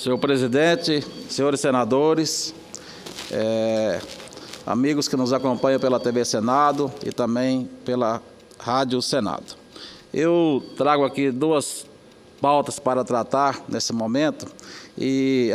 Senhor presidente, senhores senadores, amigos que nos acompanham pela TV Senado e também pela Rádio Senado. Eu trago aqui duas pautas para tratar nesse momento, e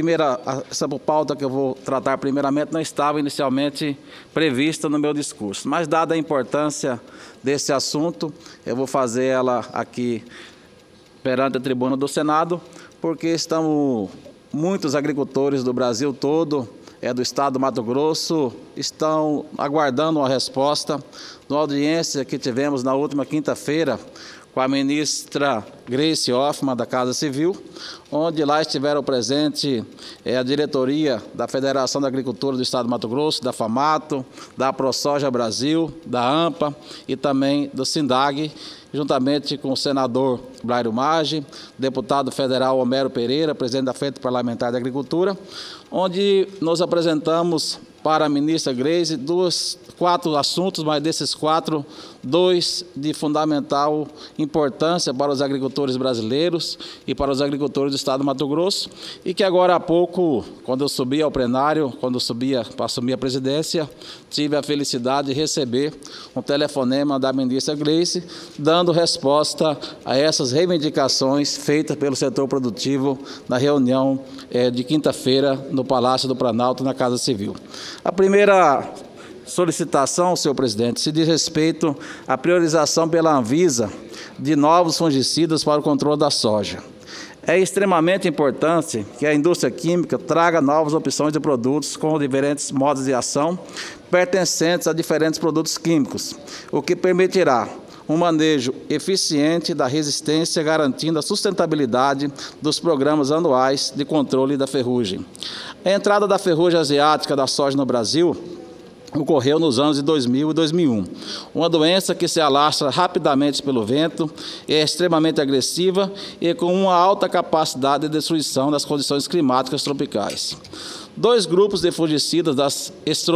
essa pauta que eu vou tratar primeiramente não estava inicialmente prevista no meu discurso, mas dada a importância desse assunto, eu vou fazer ela aqui perante a tribuna do Senado, porque estamos muitos agricultores do Brasil todo, do estado do Mato Grosso, estão aguardando uma resposta numa audiência que tivemos na última quinta-feira com a ministra Gleice Hoffmann, da Casa Civil, onde lá estiveram presentes a diretoria da Federação da Agricultura do Estado do Mato Grosso, da FAMATO, da ProSoja Brasil, da AMPA e também do SINDAG, juntamente com o senador Blairo Maggi, deputado federal Homero Pereira, presidente da Frente Parlamentar da Agricultura, onde nós apresentamos para a ministra Gleice quatro assuntos, mas desses quatro, dois de fundamental importância para os agricultores brasileiros e para os agricultores do estado do Mato Grosso, e que agora há pouco, quando eu subi ao plenário, quando eu subia para assumir a presidência, tive a felicidade de receber um telefonema da ministra Gleice, dando resposta a essas reivindicações feitas pelo setor produtivo na reunião de quinta-feira no Palácio do Planalto, na Casa Civil. A primeira solicitação, senhor presidente, se diz respeito à priorização pela Anvisa de novos fungicidas para o controle da soja. É extremamente importante que a indústria química traga novas opções de produtos com diferentes modos de ação pertencentes a diferentes produtos químicos, o que permitirá um manejo eficiente da resistência, garantindo a sustentabilidade dos programas anuais de controle da ferrugem. A entrada da ferrugem asiática da soja no Brasil ocorreu nos anos de 2000 e 2001. Uma doença que se alastra rapidamente pelo vento, é extremamente agressiva e com uma alta capacidade de destruição das condições climáticas tropicais. Dois grupos de fungicidas das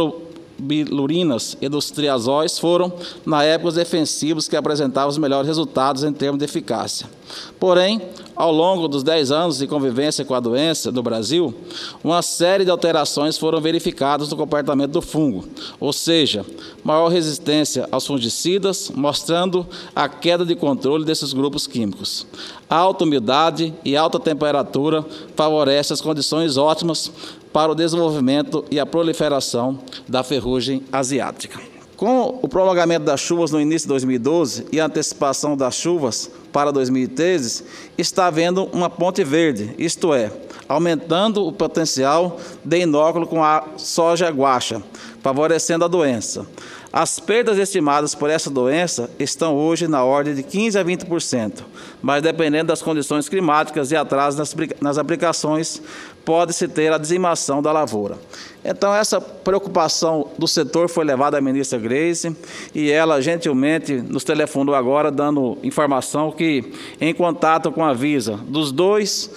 estrobilurinas e dos triazóis foram, na época, os defensivos que apresentavam os melhores resultados em termos de eficácia. Porém, ao longo dos 10 anos de convivência com a doença no Brasil, uma série de alterações foram verificadas no comportamento do fungo, ou seja, maior resistência aos fungicidas, mostrando a queda de controle desses grupos químicos. A alta umidade e alta temperatura favorecem as condições ótimas para o desenvolvimento e a proliferação da ferrugem asiática. Com o prolongamento das chuvas no início de 2012 e a antecipação das chuvas para 2013, está havendo uma ponte verde, isto é, aumentando o potencial de inóculo com a soja guaxa, favorecendo a doença. As perdas estimadas por essa doença estão hoje na ordem de 15% a 20%, mas dependendo das condições climáticas e atraso nas aplicações, pode-se ter a dizimação da lavoura. Então, essa preocupação do setor foi levada à ministra Gleice e ela gentilmente nos telefonou agora, dando informação que, em contato com a Anvisa, dos dois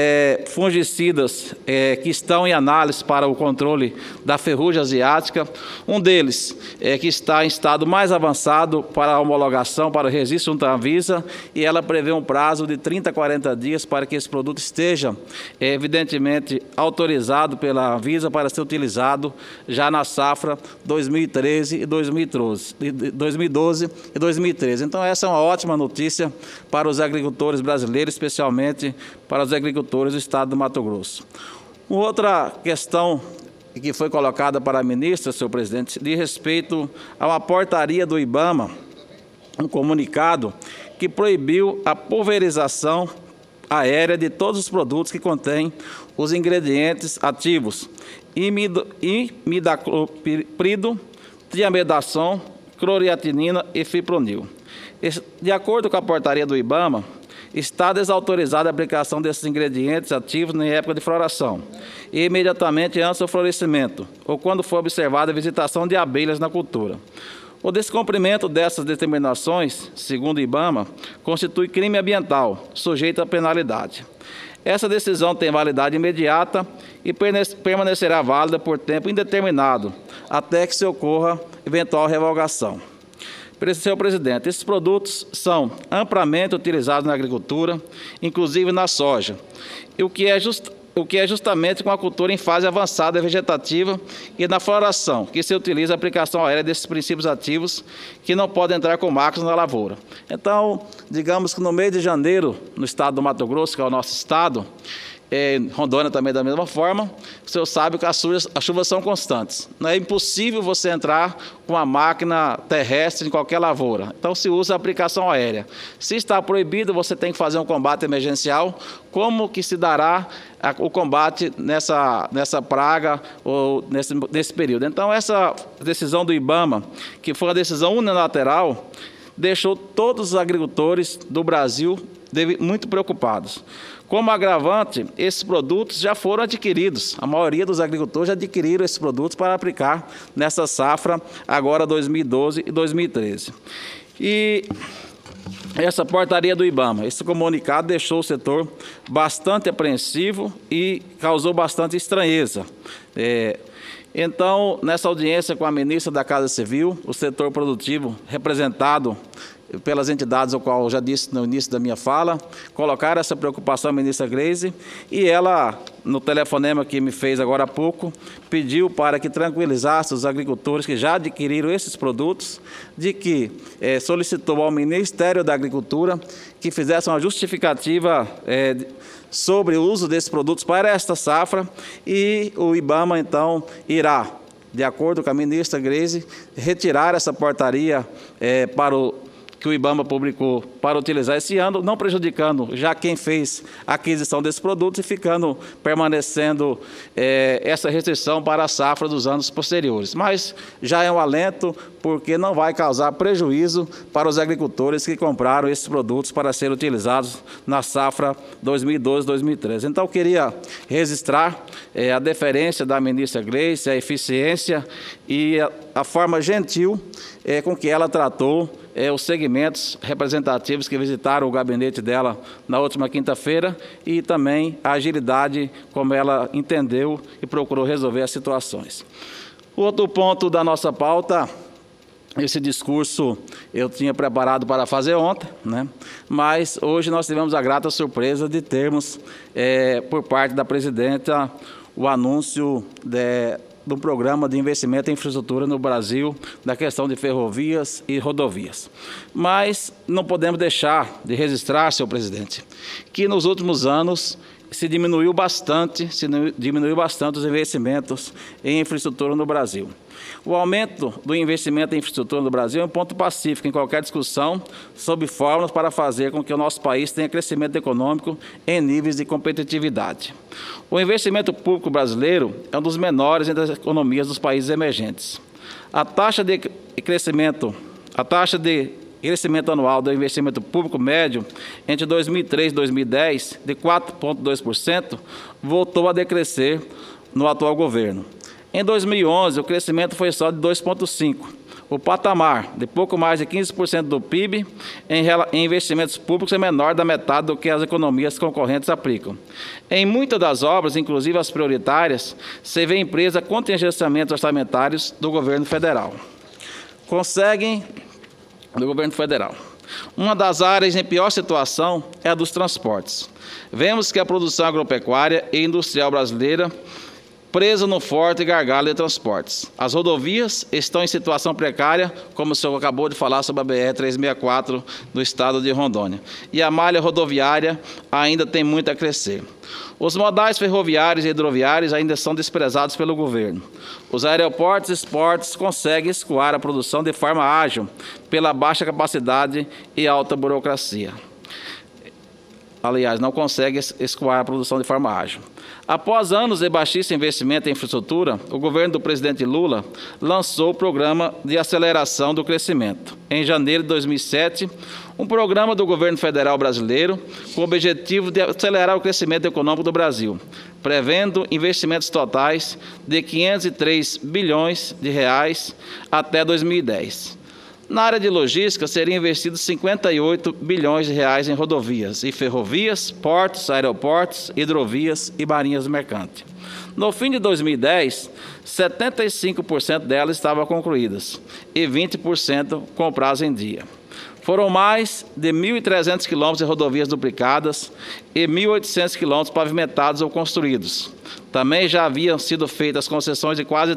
fungicidas que estão em análise para o controle da ferrugem asiática, um deles que está em estado mais avançado para a homologação, para o registro junto à Anvisa, e ela prevê um prazo de 30 a 40 dias para que esse produto esteja, evidentemente, autorizado pela Anvisa para ser utilizado já na safra 2012 e 2013. Então, essa é uma ótima notícia para os agricultores brasileiros, especialmente para os agricultores do estado do Mato Grosso. Uma outra questão que foi colocada para a ministra, senhor presidente, de respeito a uma portaria do IBAMA, um comunicado que proibiu a pulverização aérea de todos os produtos que contêm os ingredientes ativos imidacloprido, triamedação, cloriatinina e fipronil. De acordo com a portaria do IBAMA, está desautorizada a aplicação desses ingredientes ativos na época de floração e imediatamente antes do florescimento, ou quando for observada a visitação de abelhas na cultura. O descumprimento dessas determinações, segundo o IBAMA, constitui crime ambiental, sujeito a penalidade. Essa decisão tem validade imediata e permanecerá válida por tempo indeterminado, até que se ocorra eventual revogação. Senhor presidente, esses produtos são amplamente utilizados na agricultura, inclusive na soja, o que é o que é justamente com a cultura em fase avançada vegetativa e na floração, que se utiliza a aplicação aérea desses princípios ativos que não podem entrar com máquinas na lavoura. Então, digamos que no mês de janeiro, no estado do Mato Grosso, que é o nosso estado, Rondônia também da mesma forma, o senhor sabe que as chuvas são constantes. Não é impossível você entrar com a máquina terrestre em qualquer lavoura. Então se usa a aplicação aérea. Se está proibido, você tem que fazer um combate emergencial. Como que se dará o combate nessa praga ou nesse período? Então essa decisão do IBAMA, que foi uma decisão unilateral, deixou todos os agricultores do Brasil muito preocupados. Como agravante, esses produtos já foram adquiridos. A maioria dos agricultores já adquiriram esses produtos para aplicar nessa safra, agora 2012 e 2013. E essa portaria do IBAMA, esse comunicado deixou o setor bastante apreensivo e causou bastante estranheza. Então, nessa audiência com a ministra da Casa Civil, o setor produtivo representado pelas entidades, o qual eu já disse no início da minha fala, colocaram essa preocupação à ministra Gleisi, e ela, no telefonema que me fez agora há pouco, pediu para que tranquilizasse os agricultores que já adquiriram esses produtos, de que solicitou ao Ministério da Agricultura que fizesse uma justificativa sobre o uso desses produtos para esta safra, e o IBAMA, então, irá, de acordo com a ministra Gleisi, retirar essa portaria que o IBAMA publicou para utilizar esse ano, não prejudicando já quem fez a aquisição desses produtos e permanecendo essa restrição para a safra dos anos posteriores. Mas já é um alento, porque não vai causar prejuízo para os agricultores que compraram esses produtos para serem utilizados na safra 2012-2013. Então, eu queria registrar a deferência da ministra Gleisi, a eficiência e a forma gentil com que ela tratou os segmentos representativos que visitaram o gabinete dela na última quinta-feira, e também a agilidade como ela entendeu e procurou resolver as situações. O outro ponto da nossa pauta, esse discurso eu tinha preparado para fazer ontem, né? Mas hoje nós tivemos a grata surpresa de termos, por parte da presidenta, o anúncio do programa de investimento em infraestrutura no Brasil, da questão de ferrovias e rodovias. Mas não podemos deixar de registrar, senhor presidente, que nos últimos anos se diminuiu bastante os investimentos em infraestrutura no Brasil. O aumento do investimento em infraestrutura no Brasil é um ponto pacífico em qualquer discussão sobre fórmulas para fazer com que o nosso país tenha crescimento econômico em níveis de competitividade. O investimento público brasileiro é um dos menores entre as economias dos países emergentes. A taxa de crescimento anual do investimento público médio entre 2003 e 2010, de 4,2%, voltou a decrescer no atual governo. Em 2011, o crescimento foi só de 2,5%. O patamar de pouco mais de 15% do PIB em investimentos públicos é menor da metade do que as economias concorrentes aplicam. Em muitas das obras, inclusive as prioritárias, se vê empresa contingenciamentos orçamentários do governo federal. Uma das áreas em pior situação é a dos transportes. Vemos que a produção agropecuária e industrial brasileira presa no forte gargalo de transportes. As rodovias estão em situação precária, como o senhor acabou de falar sobre a BR-364 do estado de Rondônia. E a malha rodoviária ainda tem muito a crescer. Os modais ferroviários e hidroviários ainda são desprezados pelo governo. Os aeroportos e portos conseguem escoar a produção de forma ágil, pela baixa capacidade e alta burocracia. Aliás, não consegue escoar a produção de forma ágil. Após anos de baixíssimo investimento em infraestrutura, o governo do presidente Lula lançou o Programa de Aceleração do Crescimento. Em janeiro de 2007, um programa do governo federal brasileiro com o objetivo de acelerar o crescimento econômico do Brasil, prevendo investimentos totais de 503 bilhões de reais até 2010. Na área de logística, seriam investidos 58 bilhões de reais em rodovias e ferrovias, portos, aeroportos, hidrovias e marinhas mercantes. No fim de 2010, 75% delas estavam concluídas e 20% com prazo em dia. Foram mais de 1.300 quilômetros de rodovias duplicadas e 1.800 quilômetros pavimentados ou construídos. Também já haviam sido feitas concessões de quase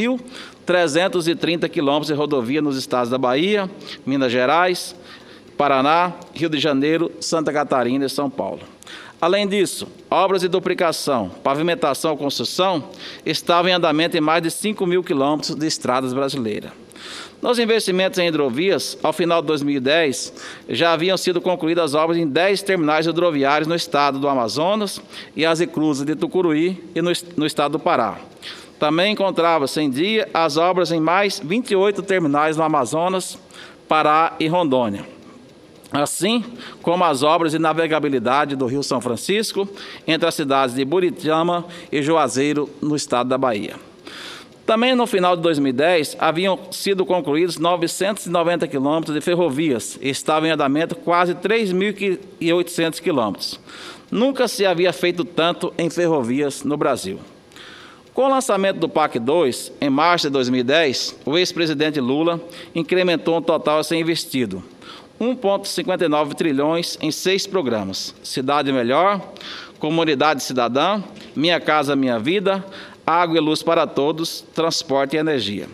3.330 quilômetros de rodovia nos estados da Bahia, Minas Gerais, Paraná, Rio de Janeiro, Santa Catarina e São Paulo. Além disso, obras de duplicação, pavimentação ou construção estavam em andamento em mais de 5.000 quilômetros de estradas brasileiras. Nos investimentos em hidrovias, ao final de 2010, já haviam sido concluídas obras em 10 terminais hidroviários no estado do Amazonas e as inclusas de Tucuruí e no estado do Pará. Também encontrava-se em dia as obras em mais 28 terminais no Amazonas, Pará e Rondônia, assim como as obras de navegabilidade do Rio São Francisco, entre as cidades de Buritiama e Juazeiro, no estado da Bahia. Também no final de 2010, haviam sido concluídos 990 quilômetros de ferrovias e estavam em andamento quase 3.800 quilômetros. Nunca se havia feito tanto em ferrovias no Brasil. Com o lançamento do PAC 2, em março de 2010, o ex-presidente Lula incrementou o total a ser investido, 1,59 trilhões em 6 programas: Cidade Melhor, Comunidade Cidadã, Minha Casa Minha Vida, Água e Luz para Todos, Transporte e Energia.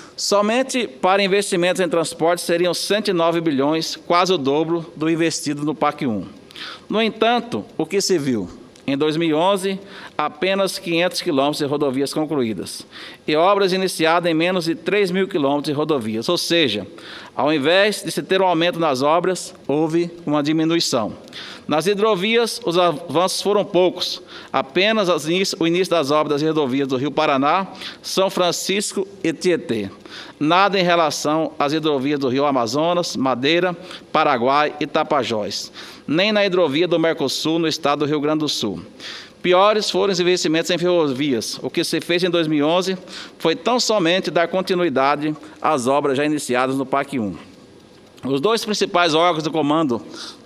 Somente para investimentos em transporte seriam 109 bilhões, quase o dobro do investido no PAC 1. No entanto, o que se viu? Em 2011, apenas 500 quilômetros de rodovias concluídas e obras iniciadas em menos de 3.000 quilômetros de rodovias. Ou seja, ao invés de se ter um aumento nas obras, houve uma diminuição. Nas hidrovias, os avanços foram poucos. Apenas o início das obras das rodovias do Rio Paraná, São Francisco e Tietê. Nada em relação às hidrovias do Rio Amazonas, Madeira, Paraguai e Tapajós. Nem na hidrovia do Mercosul, no estado do Rio Grande do Sul. Piores foram os investimentos em ferrovias. O que se fez em 2011 foi tão somente dar continuidade às obras já iniciadas no PAC 1. Os dois principais órgãos do comando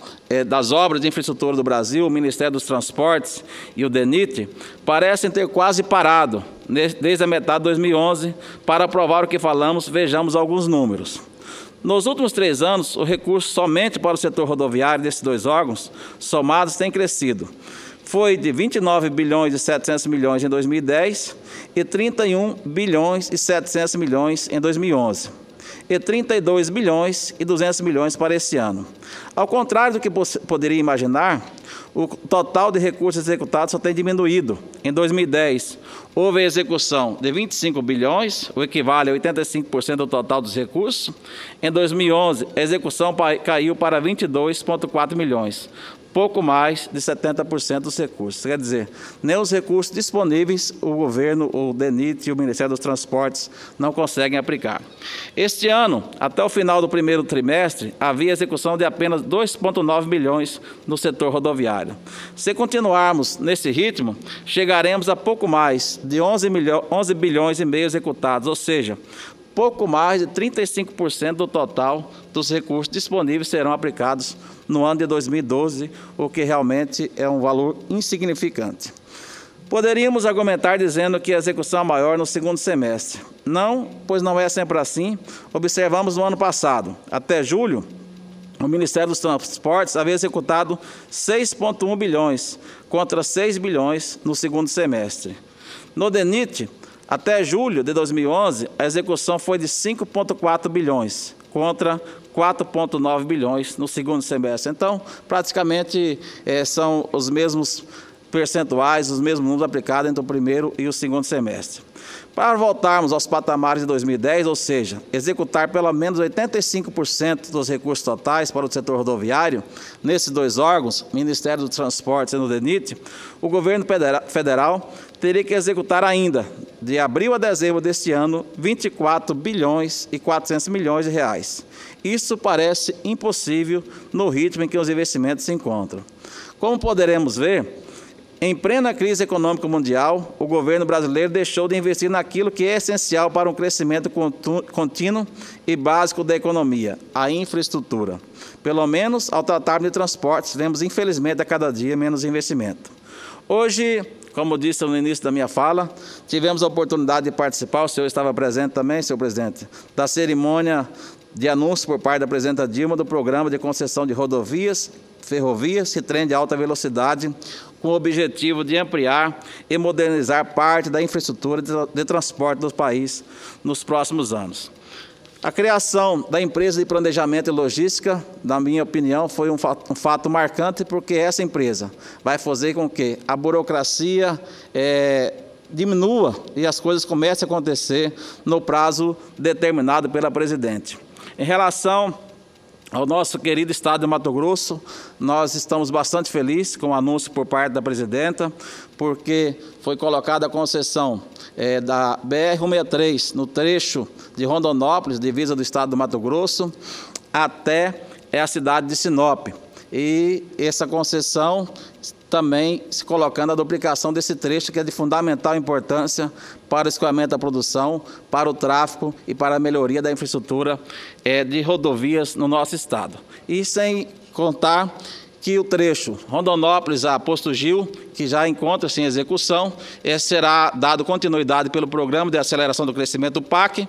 das obras de infraestrutura do Brasil, o Ministério dos Transportes e o DENIT, parecem ter quase parado, desde a metade de 2011, para provar o que falamos. Vejamos alguns números. Nos últimos 3 anos, o recurso somente para o setor rodoviário desses dois órgãos, somados, tem crescido. Foi de 29 bilhões e 700 milhões em 2010 e 31 bilhões e 700 milhões em 2011. E 32 bilhões e 200 milhões para esse ano. Ao contrário do que poderia imaginar, o total de recursos executados só tem diminuído. Em 2010, houve a execução de 25 bilhões, o equivale a 85% do total dos recursos. Em 2011, a execução caiu para 22,4 milhões. Pouco mais de 70% dos recursos. Quer dizer, nem os recursos disponíveis o governo, o DENIT e o Ministério dos Transportes não conseguem aplicar. Este ano, até o final do primeiro trimestre, havia execução de apenas 2,9 bilhões no setor rodoviário. Se continuarmos nesse ritmo, chegaremos a pouco mais de 11 bilhões e meio executados, ou seja, pouco mais de 35% do total dos recursos disponíveis serão aplicados no ano de 2012, o que realmente é um valor insignificante. Poderíamos argumentar dizendo que a execução é maior no segundo semestre. Não, pois não é sempre assim. Observamos no ano passado, até julho, o Ministério dos Transportes havia executado 6,1 bilhões, contra 6 bilhões no segundo semestre. No DENIT, até julho de 2011, a execução foi de 5,4 bilhões, contra 4,9 bilhões no segundo semestre. Então, praticamente, são os mesmos percentuais, os mesmos números aplicados entre o primeiro e o segundo semestre. Para voltarmos aos patamares de 2010, ou seja, executar pelo menos 85% dos recursos totais para o setor rodoviário, nesses dois órgãos, Ministério dos Transportes e no DENIT, o governo federal teria que executar ainda, de abril a dezembro deste ano, 24 bilhões e 400 milhões de reais. Isso parece impossível no ritmo em que os investimentos se encontram. Como poderemos ver, em plena crise econômica mundial, o governo brasileiro deixou de investir naquilo que é essencial para um crescimento contínuo e básico da economia, a infraestrutura. Pelo menos, ao tratarmos de transportes, vemos, infelizmente, a cada dia menos investimento. Hoje, como disse no início da minha fala, tivemos a oportunidade de participar, o senhor estava presente também, senhor presidente, da cerimônia de anúncio por parte da presidenta Dilma do programa de concessão de rodovias, ferrovias e trem de alta velocidade, com o objetivo de ampliar e modernizar parte da infraestrutura de transporte do país nos próximos anos. A criação da empresa de planejamento e logística, na minha opinião, foi um fato marcante, porque essa empresa vai fazer com que a burocracia diminua e as coisas comecem a acontecer no prazo determinado pela presidente. Em relação ao nosso querido estado de Mato Grosso, nós estamos bastante felizes com o anúncio por parte da presidenta, porque foi colocada a concessão da BR-163 no trecho de Rondonópolis, divisa do estado do Mato Grosso, até a cidade de Sinop. E essa concessão também se colocando a duplicação desse trecho, que é de fundamental importância para o escoamento da produção, para o tráfego e para a melhoria da infraestrutura de rodovias no nosso estado. E sem contar que o trecho Rondonópolis a Posto Gil, que já encontra-se em execução, será dado continuidade pelo Programa de Aceleração do Crescimento, do PAC,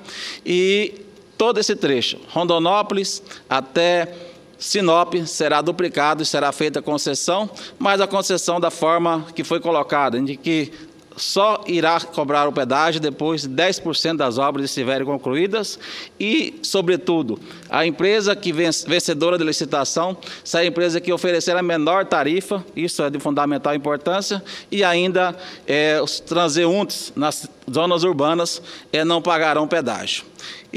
e todo esse trecho, Rondonópolis até Sinop, será duplicado e será feita a concessão, mas a concessão da forma que foi colocada, de que só irá cobrar o pedágio depois de 10% das obras estiverem concluídas e, sobretudo, a empresa que vencedora da licitação será a empresa que oferecer a menor tarifa, isso é de fundamental importância, e ainda os transeuntes nas zonas urbanas não pagarão pedágio.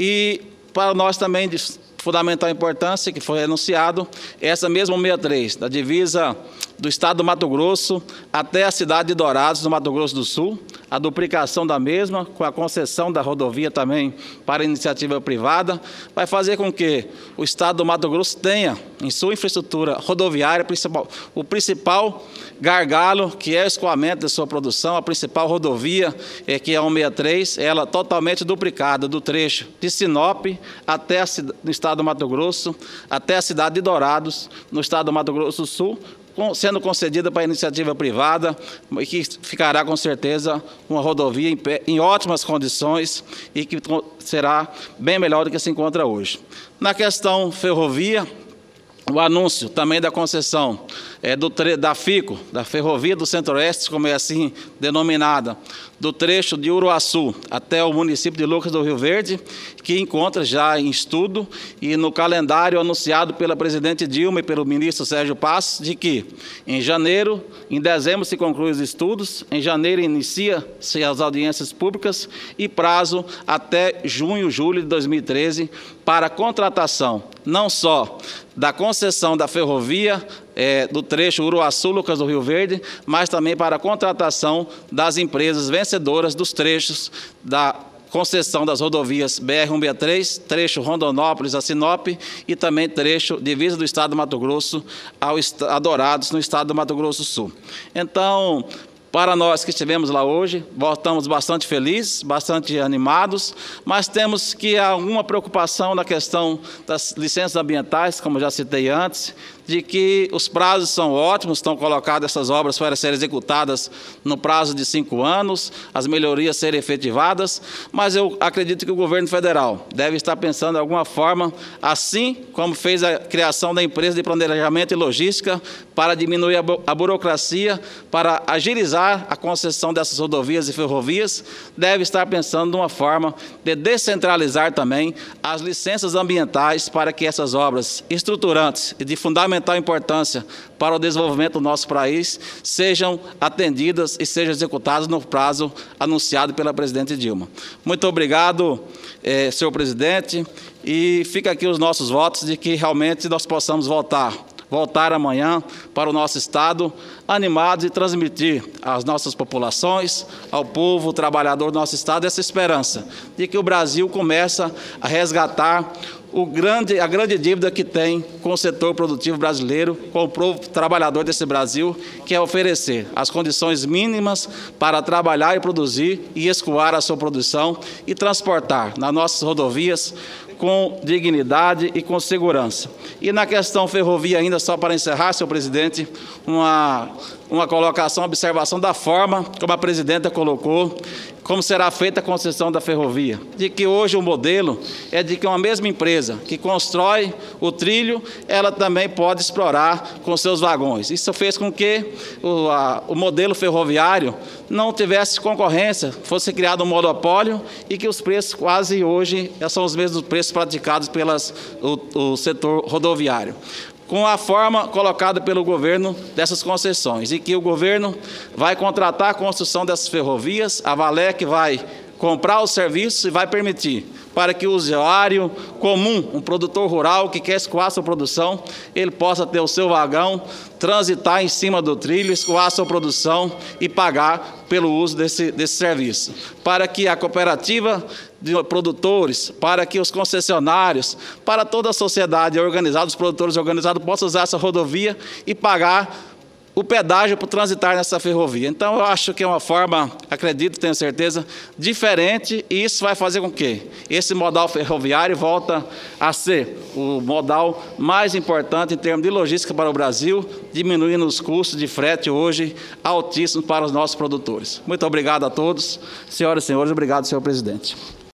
E para nós também de fundamental importância, que foi anunciado, essa mesma 63, da divisa do estado do Mato Grosso até a cidade de Dourados, no Mato Grosso do Sul, a duplicação da mesma, com a concessão da rodovia também para iniciativa privada, vai fazer com que o estado do Mato Grosso tenha, em sua infraestrutura rodoviária, o principal gargalo, que é o escoamento da sua produção, a principal rodovia, que é a 163, ela totalmente duplicada do trecho de Sinop até no estado do Mato Grosso, até a cidade de Dourados, no estado do Mato Grosso do Sul, sendo concedida para iniciativa privada, e que ficará, com certeza, uma rodovia em ótimas condições e que será bem melhor do que se encontra hoje. Na questão ferrovia, o anúncio também da concessão da FICO, da Ferrovia do Centro-Oeste, como é assim denominada, do trecho de Uruaçu até o município de Lucas do Rio Verde, que encontra já em estudo e no calendário anunciado pela presidente Dilma e pelo ministro Sérgio Passos, de que em dezembro se concluem os estudos, em janeiro inicia-se as audiências públicas e prazo até junho, julho de 2013 para a contratação, não só da concessão da ferrovia do trecho Uruaçu-Lucas do Rio Verde, mas também para a contratação das empresas vencedoras dos trechos da concessão das rodovias BR-163, trecho Rondonópolis a Sinop e também trecho divisa do estado do Mato Grosso a Dourados, no estado do Mato Grosso do Sul. Então, para nós que estivemos lá hoje, voltamos bastante felizes, bastante animados, mas temos que alguma preocupação na questão das licenças ambientais, como já citei antes, de que os prazos são ótimos, estão colocadas essas obras para serem executadas no prazo de 5 anos, as melhorias serem efetivadas, mas eu acredito que o governo federal deve estar pensando de alguma forma, assim como fez a criação da empresa de planejamento e logística, para diminuir a burocracia, para agilizar a concessão dessas rodovias e ferrovias, deve estar pensando de uma forma de descentralizar também as licenças ambientais para que essas obras estruturantes e de fundamental importância para o desenvolvimento do nosso país sejam atendidas e sejam executadas no prazo anunciado pela presidente Dilma. Muito obrigado, senhor presidente, e fica aqui os nossos votos de que realmente nós possamos voltar amanhã para o nosso estado, animados e transmitir às nossas populações, ao povo trabalhador do nosso estado, essa esperança de que o Brasil começa a resgatar a grande dívida que tem com o setor produtivo brasileiro, com o povo trabalhador desse Brasil, que é oferecer as condições mínimas para trabalhar e produzir e escoar a sua produção e transportar nas nossas rodovias com dignidade e com segurança. E na questão ferrovia ainda, só para encerrar, senhor presidente, uma colocação, observação da forma como a presidenta colocou, como será feita a concessão da ferrovia, de que hoje o modelo é de que uma mesma empresa que constrói o trilho, ela também pode explorar com seus vagões. Isso fez com que o modelo ferroviário não tivesse concorrência, fosse criado um monopólio e que os preços quase hoje são os mesmos preços praticados pelo setor rodoviário, com a forma colocada pelo governo dessas concessões, e que o governo vai contratar a construção dessas ferrovias, a Valec vai comprar o serviço e vai permitir para que o usuário comum, um produtor rural que quer escoar sua produção, ele possa ter o seu vagão, transitar em cima do trilho, escoar sua produção e pagar pelo uso desse serviço. Para que a cooperativa de produtores, para que os concessionários, para toda a sociedade organizada, os produtores organizados possam usar essa rodovia e pagar o pedágio para transitar nessa ferrovia. Então, eu acho que é uma forma, acredito, tenho certeza, diferente, e isso vai fazer com que esse modal ferroviário volta a ser o modal mais importante em termos de logística para o Brasil, diminuindo os custos de frete hoje altíssimos para os nossos produtores. Muito obrigado a todos, senhoras e senhores, obrigado, senhor presidente.